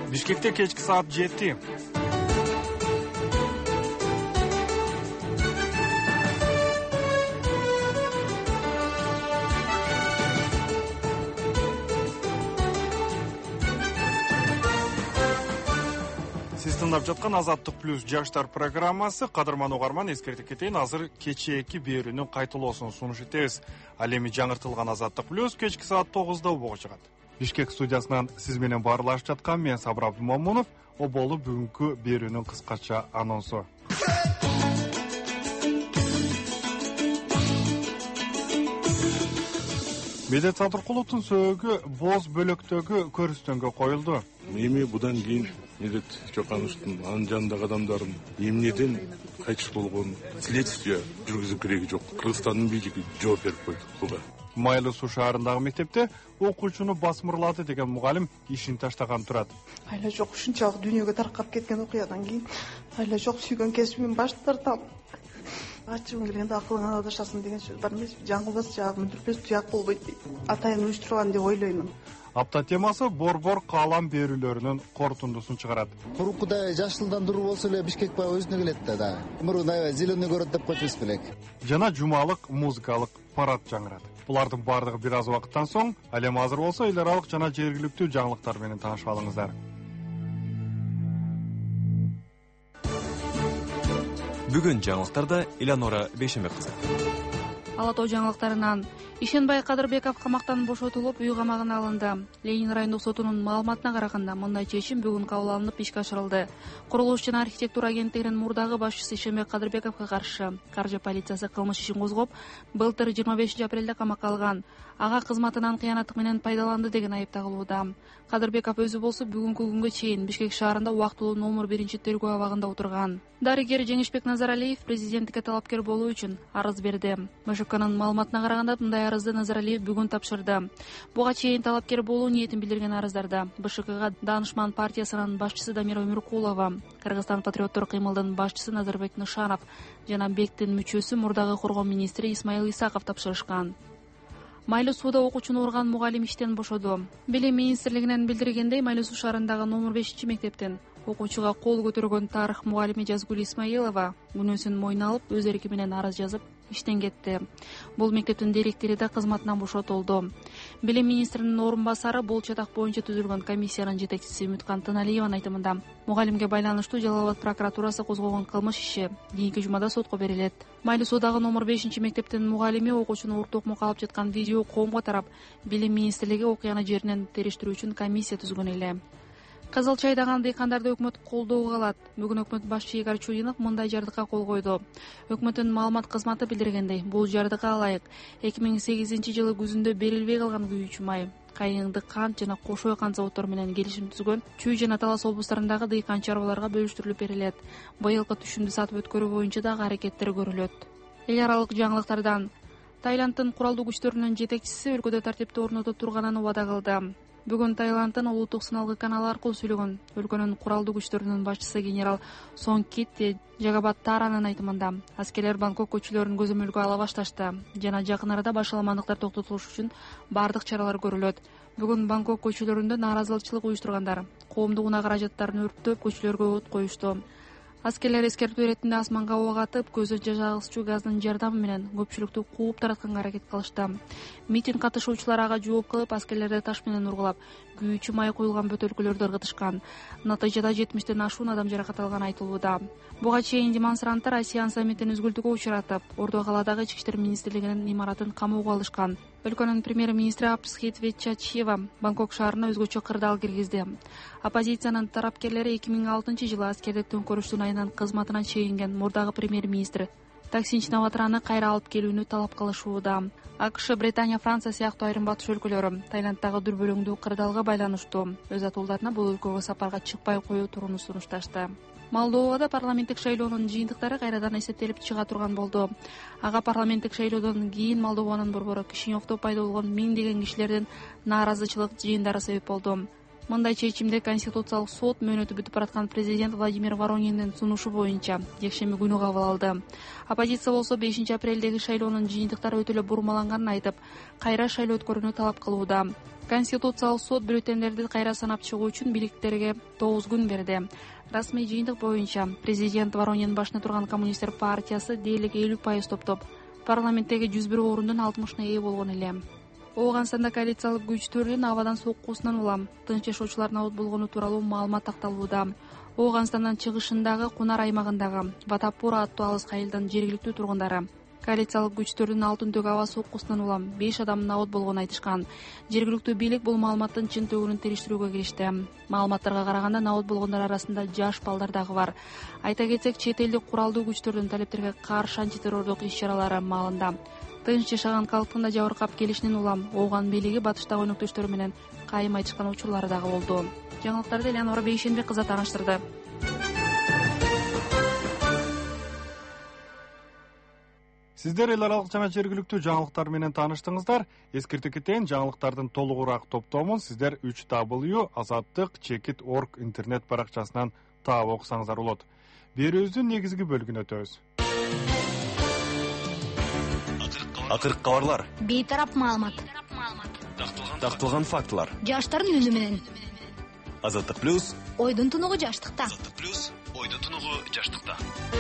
Бишкекте кечки саат 7. Сиз тыңдап жаткан Азаттык плюс жаштар программасы. Кадырман угарман, эскертип кетейин, азыр кечээки берүүнүн кайталоосун сунуш этебиз. Ал эми жаңыртылган Азаттык плюс кечки саат 9-да убага чыгат. Бишкек студиясынан сиз менен баарлашып жаткан мен Сабыр Абдумомунов. Болу бүгүнкү берүүнүн кыскача анонсу. Медет Садыркуловдун сөөгү Боз бөлөктөгү көрүстөнгө коюлду. Эми будан кийин Медет Чокановдун анын жанындагы адамдардын эмнеден кайтыш болгон следствие жүргүзүп кереги жок. Кыргызстандын бийлиги жооп берип койду буга. Майлы Суу шаарындагы мектепте окуучуну басмырлады деген мугалим ишин таштаган турат. Айла жок, ушунчалык дүйнөгө таркап кеткен окуядан кийин айла жок, сүйгөн кесибимин баш тартам. Ачыгым келгенде акылыңан адашасың деген сөз бар эмес? Жаңылбас жаак, мүдүрпөс туяк болбойт дейт. Атайын уюштурган деп ойлоймун. Апта темасы борбор каалам берүүлөрүнүн корутундусун чыгарат. Курукудай жашылдандыруу болсо эле Бишкек баягы өзүнө келет да. Мурун аябай зеленый город деп койчубуз белек. Жана жумалык музыкалык парад жаңырат. Булардын баардыгы бир аз убакыттан соң, ал эми азыр болсо эл аралык жана жергиликтүү жаңылыктар менен таанышып алыңыздар. Бүгүн жаңылыктарда Элеонора Бейшембек кызы. Ала Тоо жаңылыктарынан Ишенбай Кадырбеков камактан бошотулуп, үй камагына алынды. Ленин райондук сотунун маалыматына караганда, мындай чечим бүгүн кабыл алынып ишке ашырылды. Курулуш жана архитектура агенттигинин мурдагы башчысы Ишенбай Кадырбековго каршы каржы полициясы кылмыш ишин козгоп, былтыр 25 апрелде камакка алган. Ага кызматынан кыянаттык менен пайдаланды деген айып тагылууда. Кадырбеков өзү болсо бүгүнкү күнгө чейин Бишкек шаарында убактылуу номер 1-тергөө абагында отурган. Дарыгер Жеңишбек Назаралиев президенттикке талапкер болуу үчүн арыз берди. МШКнын маалыматына караганда, мындай арызды Назаралиев бүгүн тапшырды. Буга чейин талапкер болуу ниетин билдирген арыздарда БШКга Данышман партиясынын башчысы Дамира Өмүркулова, Кыргызстан патриоттор кыймылдын башчысы Назарбек Нышанов жана БЕКтин мүчөсү мурдагы коргоо министри Исмаил Исаков тапшырышкан. Майлы сууда окуучуну урган мугалим иштен бошоду. Билим министрлигинен билдиргендей, Майлы Суу шаарындагы номер 5-мектептен окуучуга кол көтөргөн тарых мугалими Жазгүл Исмаилова күнөөсүн мойнуна алып, өз эреки менен арыз жазып, иштен кетти. Бул мектептин директору да кызматынан бошотулду. Билим министринин орун басары бул чатак боюнча түзүлгөн комиссиянын жетекчиси Үмүткан Тыналиеванын айтымында, мугалимге байланыштуу Жалал Абад прокуратурасы козгогон кылмыш иши кийинки жумада сотко берилет. Майлы суудагы номер 5-мектептин мугалими окуучуну уртукмукка алып жаткан видео коомго тарап, Билим министрлиги окуяны жеринен териштирүү үчүн комиссия түзгөн эле. Кызыл чайдаган дыйкандарды өкмөт колдоого алат. Бүгүн өкмөт башчы Игорь Чудинов мындай жардыкка кол койду. Өкмөттүн маалымат кызматы билдиргендей, бул жардыкка ылайык 2008-жылы күзүндө берилбей калган күйүүчү май, Кайыңды кант жана Кошой кант заводдору менен келишим түзгөн Чүй жана Талас облустарындагы дыйкан чарбаларга бөлүштүрүлүп берилет. Быйылкы түшүмдү сатып өткөрүү боюнча дагы аракеттер көрүлөт. Эл аралык жаңылыктардан Таиланддын куралдуу күчтөрүнүн жетекчиси өлкөдө тартипти орнотуп турганын убада кылды. Бүгүн Таиланддын улуттук сыналгы каналы аркылуу сүйлөгөн өлкөнүн куралдуу күчтөрүнүн башчысы генерал Сонгкит Жагабаттаранын айтымында, аскерлер Бангкок көчөлөрүн көзөмөлгө ала башташты жана жакын арада башаламандыктар токтотулуш үчүн бардык чаралар көрүлөт. Бүгүн Бангкок көчөлөрүндө нааразычылык уюштургандар коомдук унаа каражаттарын өрттөп, көчөлөргө от коюшту. Аскерлер эскертүү иретинде асманга ок атып, көзө жагылчу газдын жардамы менен көпчүлүктү кууп таратканга аракет кылышты. Митинг катышуучулар ага жооп кылып, аскерлерди таш менен ургулап, күйүүчү май куюлган бөтөлкөлөрдү ыргытышкан. Натыйжада 70тен ашуун адам жаракат алганы айтылууда. Буга чейин демонстранттар Асиан саммитин үзгүлтүгү учуратып, Ордо калаадагы Ички иштер министрлигинин имаратын камоого алышкан. Өлкөнүн премьер-министри Апсхит Ветчачиева Бангкок шаарына өзгөчө кырдаал киргизди. Оппозициянын тарапкерлери 2006-жылы аскердик төңкөрүштүн айынан кызматынан чегинген мурдагы премьер-министр Таксин Чинаватраны кайра алып келүүнү талап кылышууда. АКШ, Британия, Франция сыяктуу айрым батыш өлкөлөрү Таиланддагы дүрбөлөңдүү кырдаалга байланыштуу өз атуулдарына бул өлкөгө сапарга чыкпай коюу турууну сунушташты. Молдовада парламенттик шайлоонун жыйынтыктары кайрадан эсептелип чыга турган болду. Ага парламенттик шайлоодон кийин Молдованын борбору Кишиневдо пайда болгон миңдеген кишилердин нааразычылык жыйындары себеп болду. Мындай чечимди Конституциялык сот мөөнөтү бүтүп бараткан президент Владимир Ворониндин сунушу боюнча жекшемби күнү кабыл алды. Оппозиция болсо 5 апрелдеги шайлоонун жыйынтыктары өтө эле бурмаланганын айтып, кайра шайлоо өткөрүүнү талап кылууда. Конституциялык сот бюллетендерди кайра санап чыгуу үчүн бийликтерге 9 күн берди. Расмий жыйынтык боюнча президент Воронин башында турган Коммунисттер партиясы дээрлик 50% топтоп, парламенттеги 101 орундун 60-ына ээ болгон эле. Ооганстанда коалициялык күчтөрдүн абадан соккусунан улам тынч жашоочулар набыт болгону тууралуу маалымат такталууда. Ооганстандын чыгышындагы Кунар аймагындагы Ватапура аттуу алыс айылдын жергиликтүү тургундары коалициялык күчтөрдүн алтын төг аба соккусунан улам 5 адам набыт болгонун айтышкан. Жергиликтүү бийлик бул маалыматтын чын төгүнүн териштирүүгө киришти. Маалыматтарга караганда набыт болгондор арасында жаш балдар дагы бар. Айта кетсек, чет элдик куралдуу күчтөрдүн талептерге каршы антитеррордук иш-чаралары маалында. Тынч жашаган калктын да жабыркап келишинен улам Ооган бийлиги батыштагы өнөктөштөрү менен кайым айтышкан учурлары дагы болду. Жаңылыктарды Элеонора Бейшенбек кызы тааныштырды. Сиздер эл аралык жана жергиликтүү жаңылыктар менен тааныштыңыздар. Эскертип кетейин, жаңылыктардын толугураак топтомун сиздер 3w.azattyk.org интернет баракчасынан таап окусаңыздар болот. Берүүбүздүн негизги бөлүгүнө өтөбүз. Акыркы кабарлар, бейтарап маалымат, такталган фактылар. жаштардын үнү менен. Азаттык плюс, Ойдун тунугу жаштыкта. ойдун тунугу жаштыкта.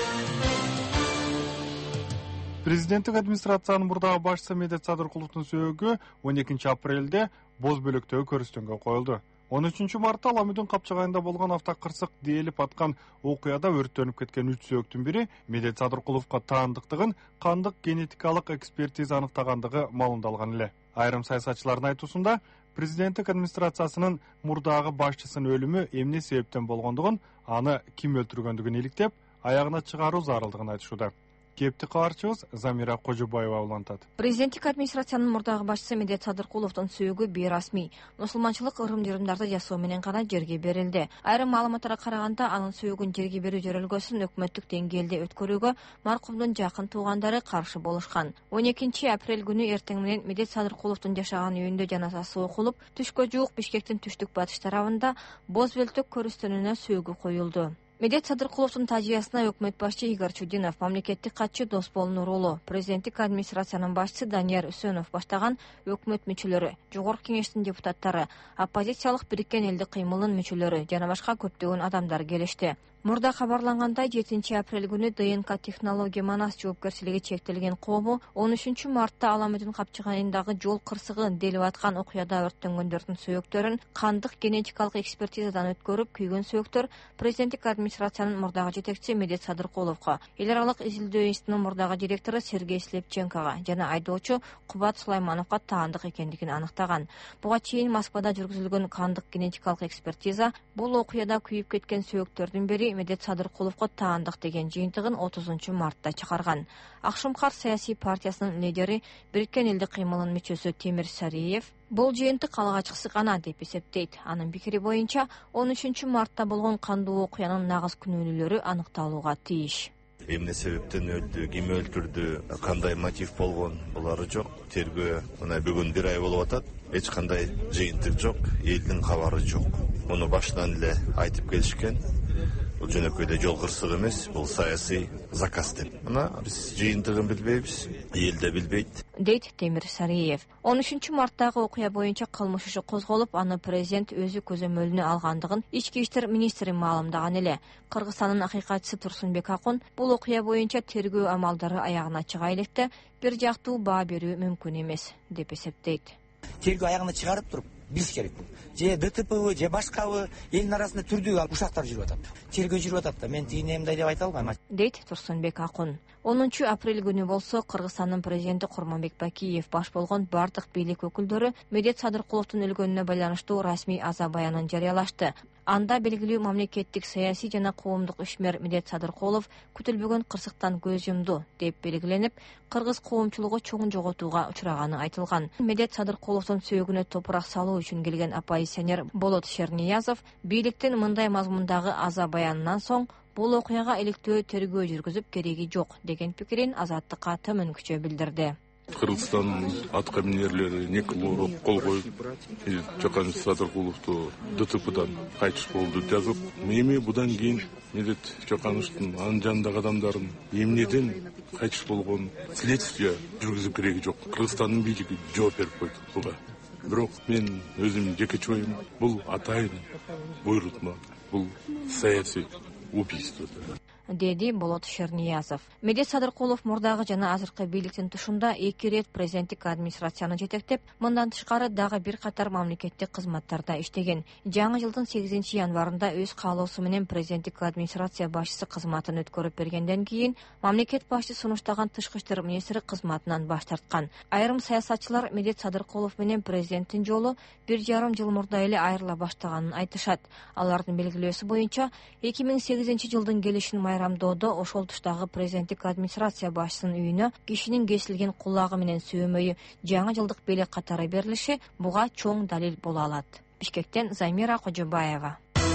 Президенттик администрациянын мурдагы башчысы Медет Садыркуловдун сөөгү 12 апрелде Боз бөлөктөгү көрүстөнгө коюлду. 13 мартта Аламүдүн капчыгайында болгон автокырсык дээлип аткан окуяда өрттөнүп кеткен 3 сөөктүн бири Медет Садыркуловго таандыктыгын кандык генетикалык экспертиза аныктагандыгы маалымдалган эле. Айрым саясатчылардын айтуусунда, президенттик администрациясынын мурдагы башчысынын өлүмү эмне себептен болгондугун, аны ким өлтүргөндүгүн иликтеп, аягына чыгаруу зарылдыгын айтышууда. Кепти кабарчыбыз Замира Кожобаева улантат. Президенттик администрациянын мурдагы башчысы Медет Садыркуловдун сөөгү бейрасмий, мусулманчылык ырым-жырымдарды жасоо менен гана жерге берилди. Айрым маалыматтарга караганда, анын сөөгүн жерге берүү жөрөлгөсүн өкмөттүк деңгээлде өткөрүүгө маркумдун жакын туугандары каршы болушкан. 12 апрель күнү эртең менен Медет Садыркуловдун жашаган үйүндө жаназасы окулуп, түшкө жуук Бишкектин түштүк батыш тарабында Боз бөлтөк көрүстөнүнө сөөгү коюлду. Медет Садыркуловдун тажыясына өкмөт башчы Игорь Чудинов, мамлекеттик катчы Доспол Нурулу, президенттик администрациянын башчысы Данияр Үсөнов баштаган өкмөт мүчөлөрү, жогорку кеңештин депутаттары, оппозициялык Бириккен элдик кыймылдын мүчөлөрү жана башка көптөгөн адамдар келишти. Мурда кабарлангандай, 7 апрель күнү ДНК технология Манас жоопкерчилиги чектелген кому 13 мартта Аламүдүн капчыгайындагы жол кырсыгы делип аткан окуяда өрттөнгөндөрдүн сөөктөрүн кандык генетикалык экспертизадан өткөрүп, күйгөн сөөктөр президенттик администрациянын мурдагы жетекчиси Медет Садыркуловго, эл аралык изилдөө институтунун мурдагы директору Сергей Слепченкого жана айдоочу Кубат Сулаймановго таандык экендигин аныктаган. Буга чейин Москвада жүргүзүлгөн кандык генетикалык экспертиза бул окуяда күйүп кеткен сөөктөрдүн бири Медет Садыркуловго таандык деген жыйынтыгын 30 мартта чыгарган. Акшымкар саясий партиясынын лидери, Бириккен элдик кыймылдын мүчөсү Темир Сариев бул жыйынтык алгачкысы гана деп эсептейт. Анын пикири боюнча 13 мартта болгон кандуу окуянын нагыз күнөөлүүлөрү аныкталууга тийиш. Эмне себептен өлдү, ким өлтүрдү, кандай мотив болгон, булары жок. Тергөө мына бүгүн 1 ай болуп атат. Эч кандай жыйынтык жок, элдин кабары жок. Муну башынан эле айтып келишкен. Бул жөнөкөйдө жол кырсыгы эмес, бул саясий заказ деп. Мына биз жыйынтыгын билбейбиз, эл да билбейт, дейт Темир Сариев. 13 марттагы окуя боюнча кылмыш иши козголуп, аны президент өзү көзөмөлүнө алгандыгын ички иштер министри маалымдаган эле. Кыргызстандын акыйкатчысы Турсунбек Акун бул окуя боюнча тергөө амалдары аягына чыга электе, бир жактуу баа берүү мүмкүн эмес деп эсептейт. Тергөө аягына чыгарып туруп билиш керек бул. Же ДТПбы, же башкабы элдин арасында түрдүү ушактар жүрүп атат. Тергөө жүрүп атат да, мен тигине эмне деп айта албайм, дейт Турсунбек Акун. 10 апрель күнү болсо Кыргызстандын президенти Курманбек Бакиев баш болгон бардык бийлик өкүлдөрү Медет Садыркуловдун өлгөнүнө байланыштуу расмий аза баянын жарыялашты. Анда белгилүү мамлекеттик саясий жана коомдук ишмер Медет Садыркулов күтүлбөгөн кырсыктан көз жумду деп белгиленип, кыргыз коомчулугу чоң жоготууга учураганы айтылган. Медет Садыркуловдун сөөгүнө топурак салуу үчүн келген оппозиционер Болот Шерниязов бийликтин мындай мазмундагы аза баянынан соң бул окуяга иликтөө тергөө жүргүзүп кереги жок деген пикирин Азаттыкка төмөнкүчө билдирди. Кыргызстандын атка минерлери Николоров кол коюп, Чокан Садыркуловду ДТПдан кайтыш болду деп жазып, эми будан кийин Чокановдун анын жанындагы адамдарын эмнеден кайтыш болгон следствие жүргүзүп кереги жок. Кыргызстандын бийлиги жооп берип койду буга. Бирок мен өзүм жекече оюм, бул атайын буйрутма, бул саясий убийство деди Болот Шерниязов. Медет Садыркулов мурдагы жана азыркы бийликтин тушунда 2 рет президенттик администрацияны жетектеп, мындан тышкары дагы бир катар мамлекеттик кызматтарда иштеген. Жаңы жылдын 8 январында өз каалоосу менен президенттик администрация башчысы кызматын өткөрүп бергенден кийин мамлекет башчысы сунуштаган тышкы иштер министри кызматынан баш тарткан. Айрым саясатчылар Медет Садыркулов менен президенттин жолу 1,5 жыл мурда эле айрыла баштаганын айтышат. Алардын белгилөөсү боюнча 2008 жылдын келишин майрамдоодо ошол туштагы президенттик администрация башчысынын үйүнө кишинин кесилген кулагы менен сөөмөйү жаңы жылдык белек катары берилиши буга чоң далил боло алат. Бишкектен Замира Кожобаева.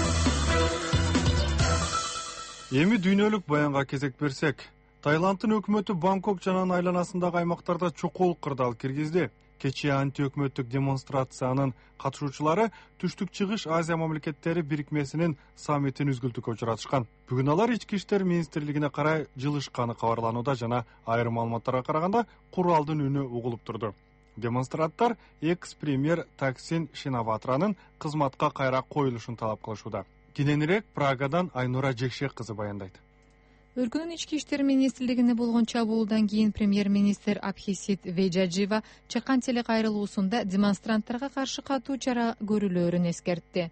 Эми дүйнөлүк баянга кезек берсек, Таиланддын өкмөтү Бангкок жана айланасындагы аймактарда чукул кырдаал киргизди. Кечээ антиөкмөттүк демонстрациянын катышуучулары Түштүк Чыгыш Азия мамлекеттери бирикмесинин саммитин үзгүлтүккө учуратышкан. Бүгүн алар ички иштер министрлигине карай жылышканы кабарланууда жана айрым маалыматтарга караганда куралдын үнү угулуп турду. Демонстранттар экс-премьер Таксин Шинаватранын кызматка кайра коюлушун талап кылышууда. Кененирээк Прагадан Айнура Жекшек кызы баяндайт. Өлкөнүн ички иштер министрлигине болгон чабуулдан кийин премьер-министр Абхисит Веджаджива чыккан телекайрылуусунда демонстранттарга каршы катуу чара көрүлөөрүн эскертти.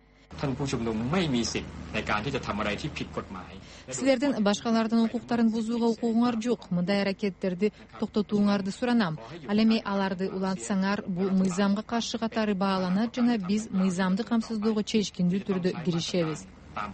Силердин башкалардын укуктарын бузууга укугуңар жок. Мындай аракеттерди токтотууңарды суранам. Ал эми аларды улантсаңар, бул мыйзамга каршы катары бааланат жана биз мыйзамды камсыздоого чечкиндүү түрдө киришебиз.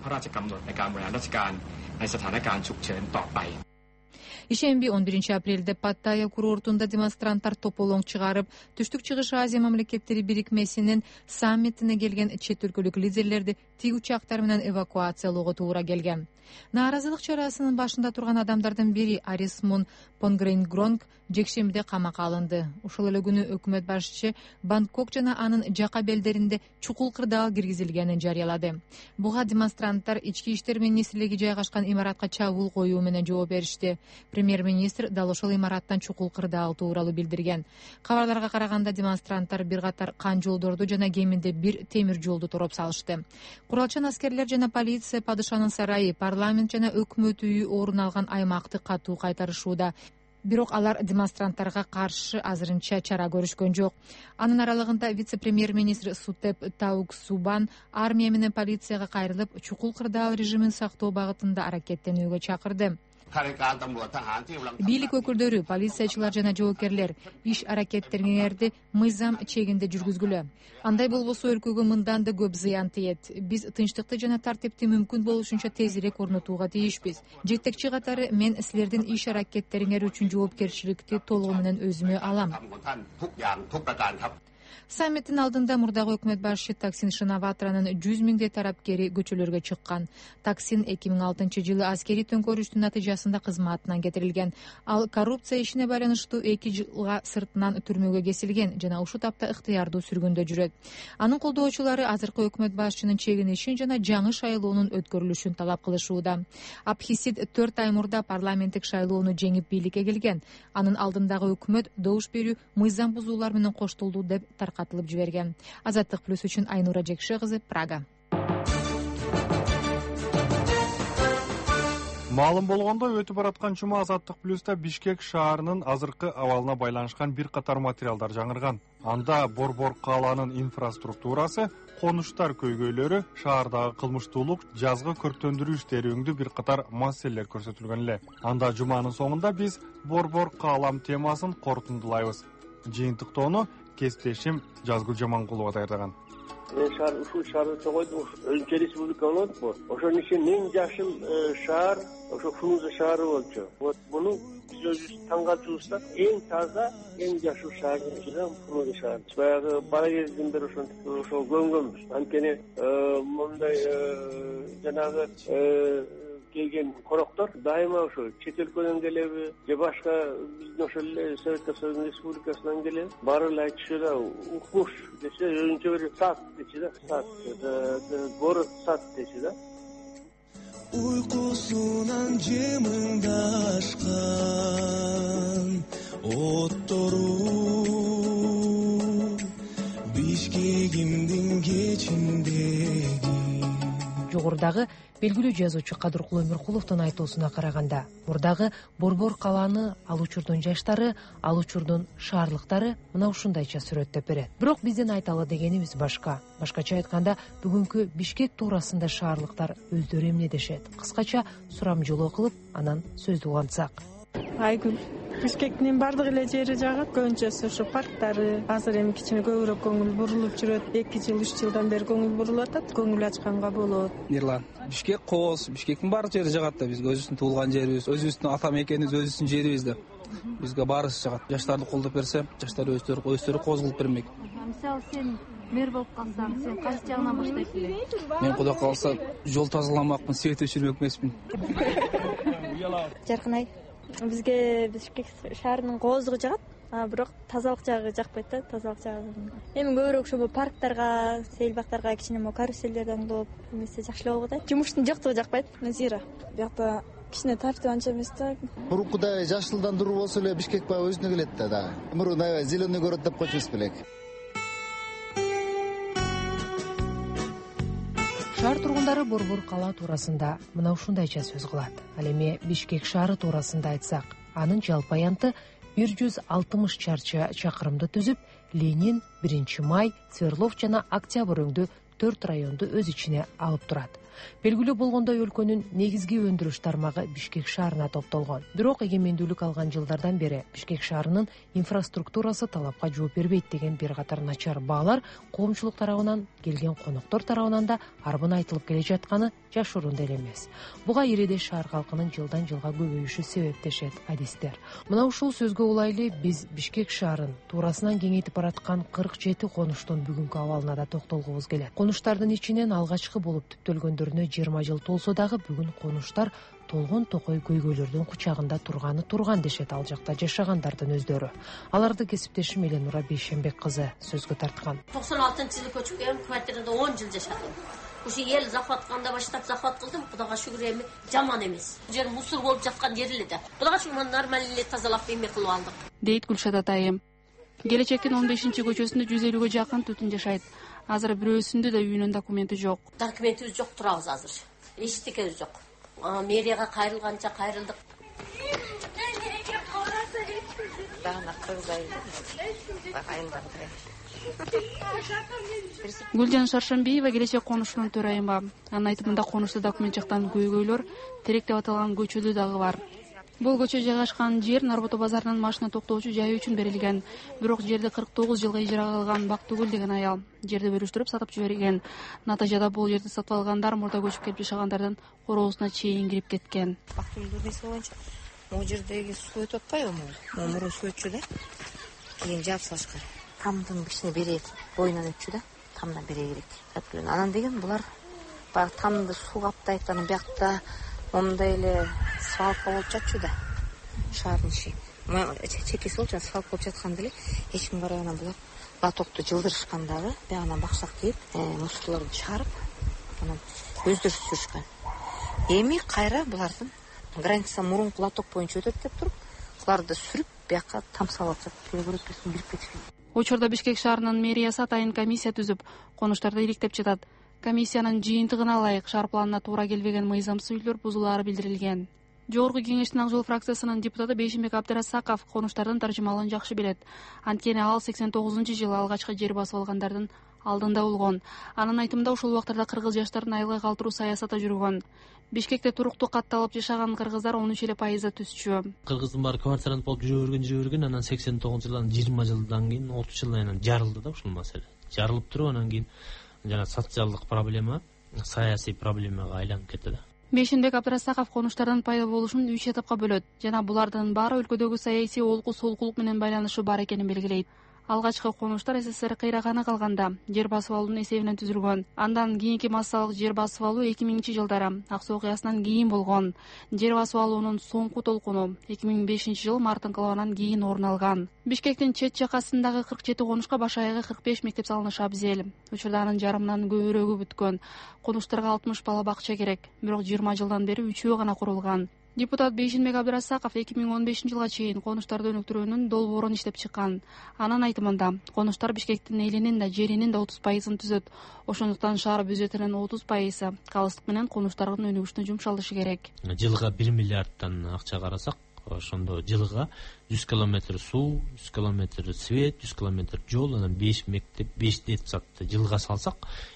Ишемби 11 апрелде Паттайя курортунда демонстранттар тополоң чыгарып, Түштүк Чыгыш Азия мамлекеттери бирикмесинин саммитине келген чет өлкөлүк лидерлерди тик учактар менен эвакуациялоого туура келген. Нааразылык чарасынын башында турган адамдардын бири Арисмун Понгренгронг жекшембиде камакка алынды. Ушул эле күнү өкмөт башчысы Бангкок жана анын жака белдеринде чукул кырдаал киргизилгенин жарыялады. Буга демонстранттар ички иштер министрлиги жайгашкан имаратка чабуул коюу менен жооп беришти. Премьер-министр дал ошол имараттан чукул кырдаал тууралуу билдирген. Кабарларга караганда демонстранттар бир катар кан жолдорду жана кеминде бир темир жолду тороп салышты. Куралчан аскерлер жана полиция падышанын сарайы, парламент жана өкмөт үйү орун алган аймакты катуу кайтарышууда. Бирок алар демонстранттарга каршы азырынча чара көрүшкөн жок. Анын аралыгында вице-премьер-министр Сутеп Тауксубан армия менен полицияга кайрылып, чукул кырдаал режимин сактоо багытында аракеттенүүгө чакырды. Бийлик өкүлдөрү, полициячылар жана жоокерлер иш аракеттериңерди мыйзам чегинде жүргүзгүлө. Андай болбосо өлкөгө мындан да көп зыян тиет. Биз тынчтыкты жана тартипти мүмкүн болушунча тезирээк орнотууга тийишпиз. Жетекчи катары мен силердин иш аракеттериңер үчүн жоопкерчиликти толугу менен өзүмө алам. Саммиттин алдында мурдагы өкмөт башчысы Таксин Шинаватранын 100 миңдей тарапкери көчөлөргө чыккан. Таксин 2006 жылы аскери төңкөрүштүн натыйжасында кызматынан кетирилген. Ал коррупция ишине байланыштуу 2 жылга сыртынан түрмөгө кесилген жана ушул тапта ыктыярдуу сүргүндө жүрөт. Анын колдоочулары азыркы өкмөт башчынын чегинишин жана жаңы шайлоонун өткөрүлүшүн талап кылышууда. Абхисит 4 ай мурда парламенттик шайлоону жеңип бийликке келген. Анын алдындагы өкмөт добуш берүү мыйзам бузуулар менен коштолду деп таркатылып жиберген. Азаттык плюс үчүн Айнура Жекше кызы, Прага. Маалым болгондо өтүп бараткан жума Азаттык плюста Бишкек шаарынын азыркы абалына байланышкан бир катар материалдар жаңырган. Анда Борбор кааланын инфраструктурасы, конуштар көйгөйлөрү, шаардагы кылмыштуулук, жазгы көрктөндүрүү иштери өңдүү бир катар маселелер көрсөтүлгөн эле. Анда жуманын соңунда биз Борбор каалам темасын корутундулайбыз. Жыйынтыктоону кесиптешим Жазгүл Жаманкулова даярдаган. Ушул шаарды чогойду, Өлкө Республика болот. Ошонун ичинде эң жакшы шаар ошо Фрунзе шаары болчу. Вот муну биз өзүбүз таң калчубуз да, эң таза, эң жакшы шаардын ичинде Фрунзе шаары. Баягы бара кезден бери ошол көнгөнбүз. Анткени мындай жанагы келген коноктор дайыма ошо чет өлкөдөн келеби же башка биздин ошол эле Советский Союздун республикасынан келеби, баары эле айтышты да, укмуш десе, өзүнчө бир саат дечи да, саат, город саат дечи да. Уйкусунан жымыңдашкан оттору Бишкегимдин кечиндеги. Жогорудагы белгилүү жазуучу Кадыркулов Өмүркуловдун айтуусуна караганда, мурдагы борбор калааны ал учурдун жаштары, ал учурдун шаарлыктары мына ушундайча сүрөттөп берет. Бирок биздин айталы дегенибиз башка. Башкача айтканда, бүгүнкү Бишкек туурасында шаарлыктар өздөрү эмне дешет? Кыскача сурамжылоо кылып, анан сөздү улантсак. Айгүл. Бишкектин бардык эле жери жагат, көбүнчөсү ушу парктары. Азыр эми кичине көбүрөөк көңүл бурулуп жүрөт. 2 жыл, 3 жылдан бери көңүл бурулуп атат. Көңүл ачканга болот. Нерлан. Бишкек кооз, Бишкектин бардык жери жагат да. Бизге өзүбүздүн туулган жерибиз, өзүбүздүн ата мекенибиз, өзүбүздүн жерибиз да. Бизге баарысы жагат. Жаштарды колдоп берсе, жаштар өздөрү кооз кылып бермек. Мисалы сен мэр болуп калсаң, сен кайсы жагынан баштайсың эле? Мен Кудай кааласа жол тазаламакмын, свет өчүрмөк эмесмин. Жаркынай. Бизге Бишкек шаарынын коозугу жагат, бирок тазалык жагы жакпайт да, тазалык жагы. Эми көбүрөөк ошо парктарга, сейилбактарга кичине каруселдерди оңдоп, эмесе жакшылап болуп атат. Жумуштун жоктугу жакпайт. Назира. Биякта кичине тартип анча эмес да. Мурункудай жашылдандыруу болсо эле Бишкек баягы өзүнө келет да. Мурун аябай зеленый город деп койчубуз белек. Шаар тургундары борбор кала туурасында мына ушундайча сөз кылат. Ал эми Бишкек шаары туурасында айтсак, анын жалпы аянты 160 чарчы чакырымды түзүп, Ленин, 1 май, Свердлов жана Октябрь өңдүү 4 районду өз ичине алып турат. Белгилүү болгондой өлкөнүн негизги өндүрүш тармагы Бишкек шаарына топтолгон. Бирок эгемендүүлүк алган жылдардан бери Бишкек шаарынын инфраструктурасы талапка жооп бербейт деген бир катар начар баалар коомчулук тарабынан, келген коноктор тарабынан да арбын айтылып келе жатканы жашыруун деле эмес. Буга иреде шаар калкынын жылдан жылга көбөйүшү себептешет адистер. Мына ушул сөзгө улайлы биз Бишкек шаарын туурасынан кеңейтип бараткан 47 конуштун бүгүнкү абалына да токтолгубуз келет. Конуштардын ичинен алгачкы болуп түптөлгөндөрүнө 20 жыл толсо дагы бүгүн конуштар толгон токой көйгөйлөрдүн кучагында турган дешет ал жакта жашагандардын өздөрү. Аларды кесиптешим Эленура Бейшенбек кызы сөзгө тарткан. 96-жылы көчүп келдим, квартирада 10 жыл жашадым. Ушу эл захватканда баштап захват кылдым, Кудайга шүгүр эми жаман эмес. Бул жер мусор болуп жаткан жер эле да. Кудайга шүгүр нормально эле тазалап эме кылып алдык. Дейт Гүлшат атайым. Келечектин 15-көчөсүндө 150-гө жакын түтүн жашайт. Азыр бирөөсүндө да үйүнүн документи жок. Документибиз жок, турабыз азыр. Эчтекебиз жок. Мэрияга кайрылганча кайрылдык. Дагы кыргыз Гүлжан Шаршамбиева келечек конуштун төрайымы. Анын айтымында конушта документ жактан көйгөйлөр терек деп аталган көчөлү дагы бар. Бул көчө жайгашкан жер Нарбото базарынан машина токтоочу жай үчүн берилген. Бирок жерди 49 жылга ижарага алган Бактыгүл деген аял жерди бөлүштүрүп сатып жиберген. Натыйжада бул жерди сатып алгандар мурда көчүп келип жашагандардын короосуна чейин кирип кеткен. Бактыгүлдүн эси боюнча могу жердеги суу өтүп атпайбы? Мурун суу өтчү да. Кийин жаап салышкан. Тамдын кичине берек боюнан өтчү да. Тамдан берек керек. Анан деген булар баягы тамды суу каптайт, анан биякта момундай эле свалка болуп жатчу да. Шаардын иши. Чекеси болчу, свалка болуп жатканда эле эч ким карабаган булар лотокту жылдырышкан дагы, биягынан баксак кийип, мусорлорду чыгарып, анан өздөрү сүрүшкөн. Эми кайра булардын граница мурунку лоток боюнча өтөт деп туруп, буларды сүрүп, биякка там салып атат. Көрөкөсүн билип кетишкен. Учурда Бишкек шаарынын мэриясы атайын комиссия түзүп, конуштарды иликтеп жатат. Комиссиянын жыйынтыгына ылайык шаар планына туура келбеген мыйзамсыз үйлөр бузулаары билдирилген. Жогорку кеңештин Ак жол фракциясынын депутаты Бейшенбек Абдрасаков конуштардын таржымалын жакшы билет. Анткени ал 89-жылы алгачкы жер басып алгандардын алдында болгон. Анын айтымында ушул убактарда кыргыз жаштарын айылга калтыруу саясаты жүргөн. Бишкекте туруктуу катталып жашаган кыргыздар 13% түзчү. Кыргыздын баары квартирант болуп жүрө берген, анан 89-жылдан 20 жылдан кийин 30 жылдан кийин жарылды да ушул маселе. Жарылып туруп анан кийин жана социалдык проблема, саясий проблемага айланып кетти да. Бейшенбек Абдрасаков конуштардын пайда болушун 3 этапка бөлөт жана булардын баары өлкөдөгү саясий олку солкулук менен байланышы бар экенин белгилейт. Алгачкы конуштар СССР кыйраганы калганда жер басып алуунун эсебинен түзүлгөн. Андан кийинки массалык жер басып алуу 2000-жылдары Ак Суу окуясынан кийин болгон. Жер басып алуунун соңку толкуну 2005-жылы март инкылабынан кийин орун алган. Бишкектин чет жакасындагы 47 конушка баш аягы 45 мектеп салынышы абзел. Учурда анын жарымынан көбүрөгү бүткөн. Конуштарга 60 бала бакча керек. Бирок 20 жылдан бери 3-өө гана курулган. Депутат Бейшенбек Абдрасаков 2015-жылга чейин конуштарды өнүктүрүүнүн долбоорун иштеп чыккан. Анын айтымында, конуштар Бишкектин элинин да жеринин да 30%-ын түзөт. Ошондуктан шаар бюджетинин 30%-ы калыстык менен конуштардын өнүгүшүнө жумшалышы керек. Жылга 1 миллиардтан акча карасак, ошондо жылга 100 километр суу, 100 километр свет, 100 километр жол, анан 5 мектеп, 5 детсадты жылга салсак,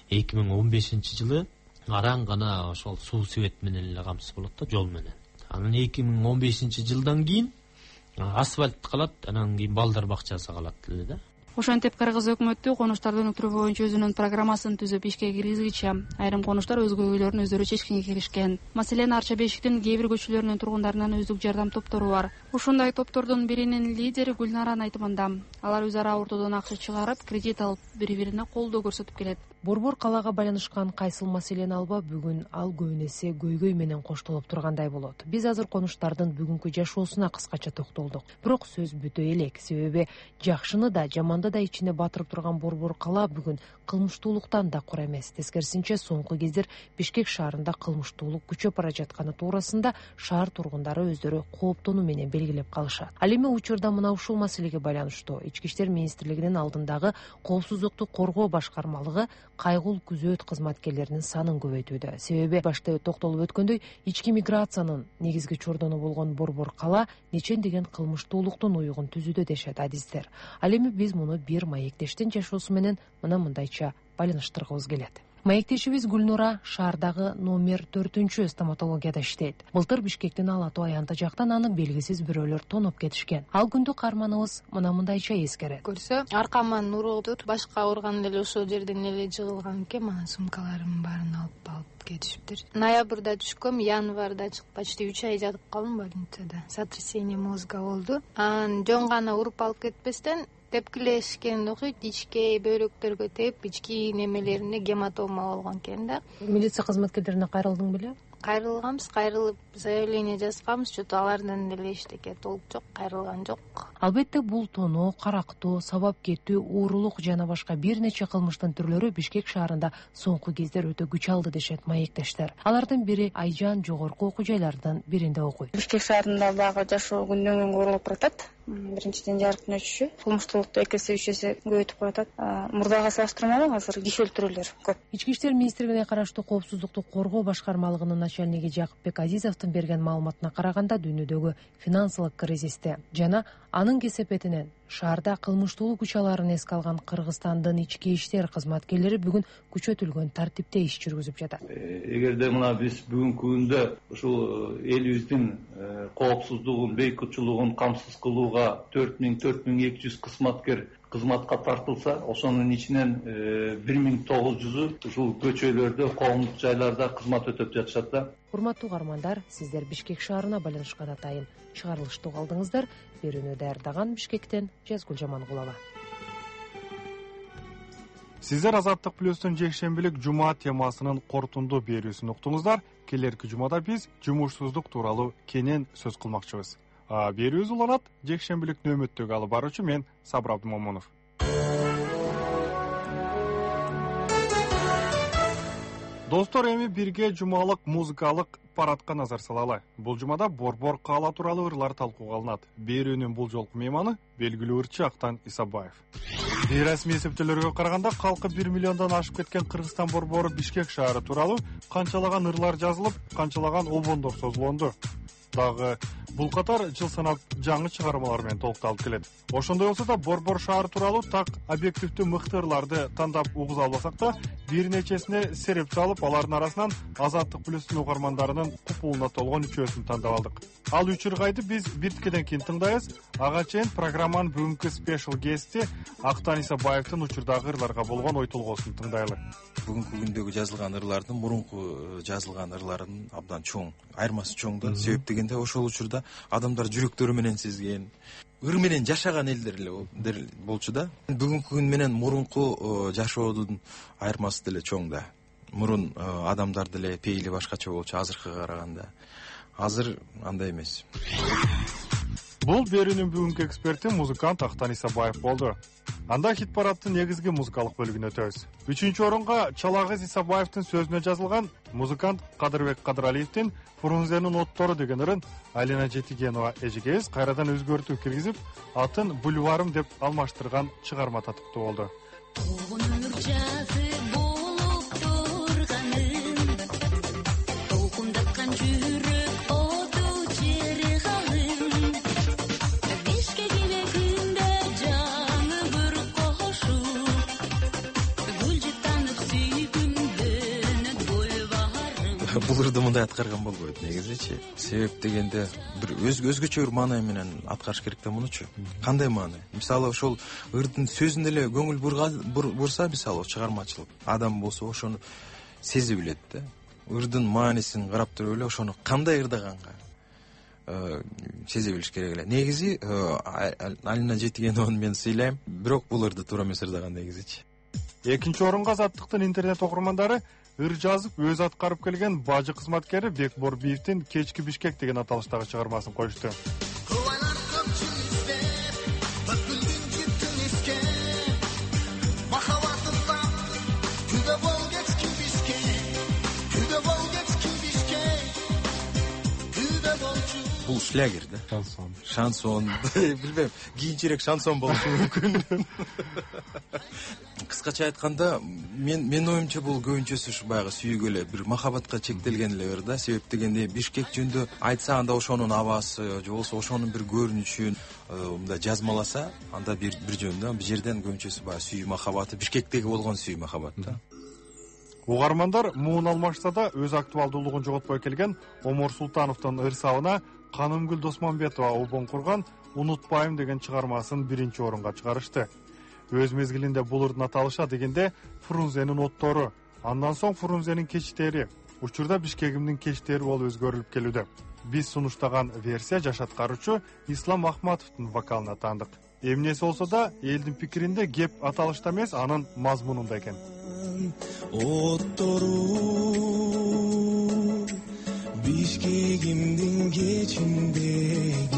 2015-жылы араң гана ошол суу свет менен эле камсыз болот да, жол менен. Анан 2015-жылдан кийин асфальт калат, анан кийин балдар бакчасы калат эле да. Ошентип Кыргыз өкмөтү конуштарды өнүктүрүү боюнча өзүнүн программасын түзүп ишке киргизгиче айрым конуштар өз көйгөйлөрүн өздөрү чечкенге киришкен. Маселен, Арча Бешиктин кээ бир көчөлөрүнүн тургундарынан өздүк жардам топтору бар. Ушундай топтордун биринин лидери Гүлнаранын айтымында, алар өз ара ортодон акча чыгарып, кредит алып, бири-бирине колдоо көрсөтүп келет. Борбор калаага байланышкан кайсыл маселени алба бүгүн ал көбүнесе көйгөй менен коштолуп тургандай болот. Биз азыр конуштардын бүгүнкү жашоосуна кыскача токтолдук. Бирок сөз бүтө элек, себеби жакшыны да жаманды да ичине батырып турган Борбор кала бүгүн кылмыштуулуктан да кур эмес. Тескерисинче, соңку кездер Бишкек шаарында кылмыштуулук күчөп бара жатканы туурасында шаар тургундары өздөрү кооптонуу менен белгилеп калышат. Ал эми учурда мына ушул маселеге байланыштуу Ички иштер министрлигинин алдындагы коопсуздукту коргоо башкармалыгы кайгыл күзөт кызматкерлеринин санын көбөйтүүдө. Себеби башта токтолуп өткөндөй, ички миграциянын негизги чордону болгон Борбор кала нечендеген кылмыштуулуктун уюгун түзүүдө дешет адистер. Ал эми биз муну бир маектештин жашоосу менен мындайча байланыштыргыбыз келет. Маектешибиз Гүлнура шаардагы номер 4 стоматологияда иштейт. Былтыр Бишкектин Ала Тоо аянты жактан аны белгисиз бирөөлөр тоноп кетишкен. Ал күндү каарманыбыз мындайча эскерет. Көрсө, аркама нуруктур, башка ауырган эле ошол жерден эле жыгылган экен, анан сумкаларымдын баарын алып кетишиптир. Ноябрда түшкөм, январда чыгып почти 3 ай жатып калдым больницада. Сотрясение мозга болду. Анан жөн гана уруп алып кетпестен тепкилешкен окуйт, ичке бөйрөктөргө теп, ички немелерине гематома болгон экен да. Милиция кызматкерлерине кайрылдың беле? Кайрылганбыз, кайрылып заявление жазганбыз, что алардан деле эчтеке толук жок, кайрылган жок. Албетте бул тоноо, карактоо, сабап кетүү, уурулук жана башка бир нече кылмыштын түрлөрү Бишкек шаарында соңку кездер өтө күч алды дешет маектештер. Алардын бири Айжан жогорку окуу жайлардан биринде окуйт. Бишкек шаарында дагы жашоо күндөн күнгө оорулуп баратат. Биринчиден жарыктын өсүшү, кылмыштуулукту 2 эсе 3 эсе көбөйтүп баратат. Мурдага салыштырмалуу азыр киши өлтүрүүлөр көп. Ички иштер министрлигине караштуу коопсуздукту коргоо башкармалыгынын начальниги Жакыпбек Азизовдун берген маалыматына караганда, дүйнөдөгү финансылык кризисте жана анын кесепетинен шаарда кылмыштуулук учурларын эске алган Кыргызстандын ички иштер кызматкерлери бүгүн күчөтүлгөн тартипте иш жүргүзүп жатат. Эгерде мына биз бүгүнкү күндө ушул элибиздин коопсуздугун, бейкутчулугун камсыз кылууга 4200 кызматкер кызматка тартылса, ошонун ичинен 1900 ушул көчөлөрдө, коомдук жайларда кызмат өтөп жатышат да. Урматтуу угармандар, сиздер Бишкек шаарына байланышкан атайын чыгарылышты калдыңыздар. Берүүнү даярдаган Бишкектен Жазгүл Жамангулова. Сиздер Азаттык плюстун жекшембилик жума темасынын кортунду берүүсүн уктуңуздар. Келерки жумада биз жумушсуздук тууралуу кенен сөз кылмакчыбыз. Берүүбүз уланат. Жекшембилик нөмөттөгү алып баруучу мен Сабыр Абдымомунов. Достор, эми бирге жумалык музыкалык парадка назар салалы. Бул жумада Борбор кала тууралуу ырлар талкууга алынат. Берүүнүн бул жолку мейманы белгилүү ырчы Актан Исабаев. Бейресмий эсептөөлөргө караганда калкы 1 миллиондон ашып кеткен Кыргызстан борбору Бишкек шаары тууралуу канчалаган ырлар жазылып, канчалаган обондор созулонду. Дагы бул катар жыл санап жаңы чыгармалар менен толукталып келет. Ошондой болсо да Борбор шаары тууралуу так объективдүү мыкты ырларды тандап угуза албасак да, бир нечесине сереп салып, алардын арасынан Азаттык плюстун угармандарынын купулуна толгон үчөөсүн тандап алдык. Ал үч ыргайды биз бир тикеден кийин тыңдайбыз. Ага чейин программанын бүгүнкү спешиал гести Актан Исабаевдин учурдагы ырларга болгон ой толгоосун тыңдайлы. Бүгүнкү күндөгү жазылган ырлардын мурунку жазылган ырларынын абдан чоң, айырмасы чоң да. Себеп дегенде ошол учурда адамдар жүрөктөрү менен сезген, ыр менен жашаган элдер эле болчу да. Бүгүнкү күн менен мурунку жашоодун айырмасы деле чоң да. Мурун адамдар деле пейили башкача болчу азыркыга караганда. Азыр андай эмес. Бул берүүнүн бүгүнкү эксперти музыкант Актан Исабаев болду. Анда хит парадтын негизги музыкалык бөлүгүнө өтөбүз. 3-орунга Чалагыз Исабаевдин сөзүнө жазылган музыкант Кадырбек Кадыралиевдин Фрунзенин оттору деген ырын Алина Жетигенова эжегебиз кайрадан өзгөртүү киргизип, атын Бульварым деп алмаштырган чыгарма татыктуу болду. Бул ырды мындай аткарган болбойт негизичи. Себеп дегенде бир өзгөчө бир маанай менен аткарыш керек да мунучу. Кандай маанай? Мисалы ошол ырдын сөзүнө эле көңүл бурса, мисалы чыгармачылык адам болсо ошону сезе билет да. Ырдын маанисин карап туруп эле ошону кандай ырдаганга сезе билиш керек эле. Негизи Алина Жетигенованы мен сыйлайм, бирок бул ырды туура эмес ырдаган негизичи. 2-орунга Азаттыктын интернет окурмандары ыр жазып өз аткарып келген бажы кызматкери Бекбор Биевдин Кечки Бишкек деген аталыштагы чыгармасын коюшту. Бул шлягер да. Шансон. Билбейм, кийинчерээк шансон болушу мүмкүн. Кыскача айтканда, мен оюмча бул көбүнчөсү ушу баягы сүйүүгө эле бир махабатка чектелген эле ыр да. Себеп дегенде Бишкек жөнүндө айтса, анда ошонун абасы же болбосо ошонун бир көрүнүшүн мындай жазмаласа, анда бир жөн да. Бул жерден көбүнчөсү баягы сүйүү махабаты, Бишкектеги болгон сүйүү махабат да. Угармандар муун алмашса да өз актуалдуулугун жоготпой келген Омор Султановдун ырсабына Канымгүл Досманбетова обон курган Унутпайм деген чыгармасын 1-орунга чыгарышты. Өз мезгилинде бул ырдын аталышы дегенде Фрунзенин оттору, андан соң Фрунзенин кечтери, учурда Бишкегимдин кечтери болуп өзгөрүлүп келүүдө. Биз сунуштаган версия жаш аткаруучу Ислам Ахматовдун вокалына таандык. Эмнеси болсо да элдин пикиринде кеп аталышта эмес, анын мазмунунда экен. Оттору Бишкегимдин кечиндеги.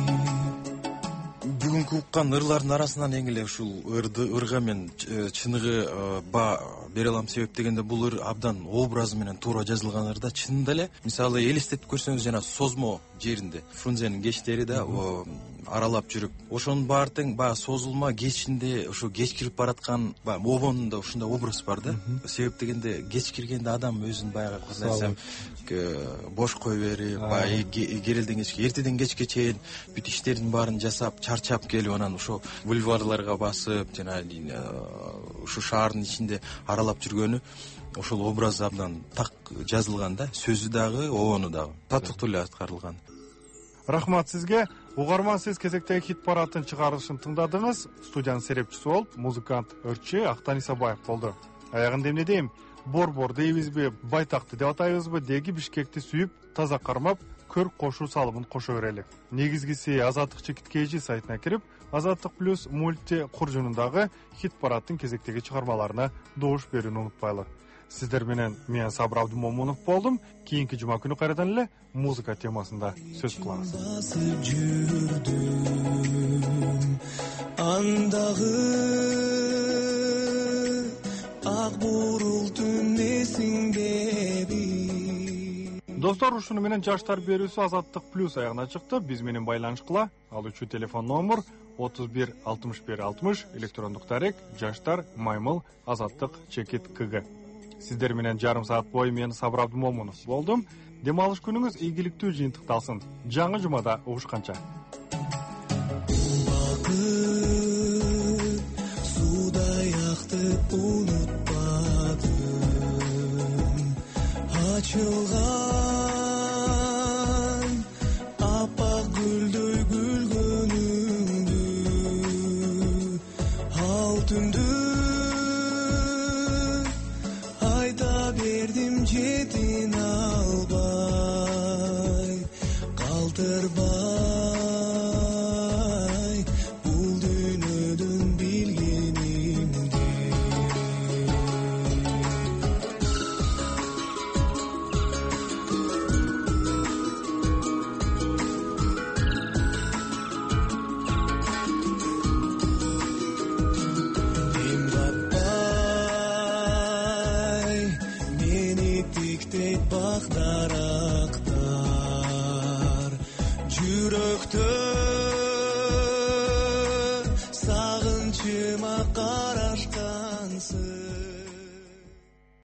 Бүгүнкү уккан ырлардын арасынан эң эле ушул ырга мен чыныгы бере алам. Себеп дегенде бул ыр абдан образы менен туура жазылган ыр да. Чынында эле мисалы элестетип көрсөңүз, жана Созмо жеринде Фрунзенин кечтери да аралап жүрүп, ошонун баары тең баягы созулма кечинде ошо кеч кирип бараткан обонунда ушундай образ бар да. Себеп дегенде кеч киргенде адам өзүн баягы кандай бош кой берип, баягы керелден кечке, эртеден кечке чейин бүт иштердин баарын жасап, чарчап келип, анан ошо бульварларга басып, жана ушу шаардын ичинде аралап жүргөнү, ошол образ абдан так жазылган да. Сөзү дагы, обону дагы татыктуу эле аткарылган. Рахмат сизге. Угарман, сиз кезектеги хит парадтын чыгарылышын тыңдадыңыз. Студиянын серепчиси болуп музыкант ырчы Актан Исабаев болду. Аягында эмне дейм? Борбор дейбизби, байтакты деп атайбызбы, деги Бишкекти сүйүп, таза кармап, көр кошуу салымын кошо берели. Негизгиси Азаттык чекиткейжи сайтына кирип, Азаттык плюс мульти куржунундагы хит парадтын кезектеги чыгармаларына добуш берүүнү унутпайлы. Сиздер менен мен Сабыр Абдымомунов болдум. Кийинки жума күнү кайрадан эле музыка темасында сөз кылабыз. Андагы ак бурултун эсиңдеби. Достор, ушуну менен жаштар берүүсү Азаттык плюс аягына чыкты. Биз менен байланышкыла алуучу телефон номер 31 61 60, электрондук дарек jashtar@azattik.kg. Сиздер менен жарым саат бою мен Сабыр Абдымомунов болдум. Дем алыш күнүңүз ийгиликтүү жыйынтыкталсын. Жаңы жумада угушканча. Судай актып унутпадым, ачылган аппак гүлдөй гүлгөнүңдү, ал түндү бердим жетин албай, калтырбай. жакта